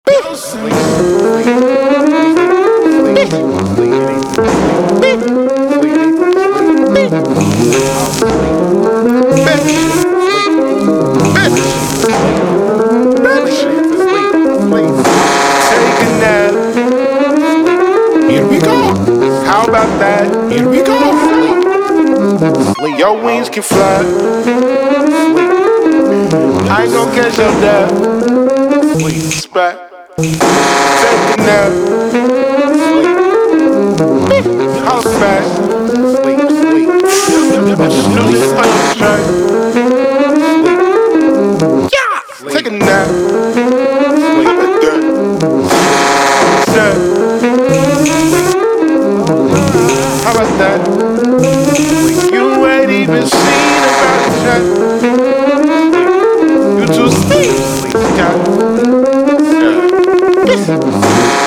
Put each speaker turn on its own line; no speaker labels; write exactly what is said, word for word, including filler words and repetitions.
How about that? Here we go. Sleep. Your wings can fly. Sleep. I ain't gon' catch your dad. Sleep. Spot. Take a nap. Sleep. House back. Sleep. Sleep. New this on the track. Sleep. Yeah. Take a nap. Sleep. How about that? Set. How about that? You ain't even seen about the chat. You too sleep. Sleep. Yeah.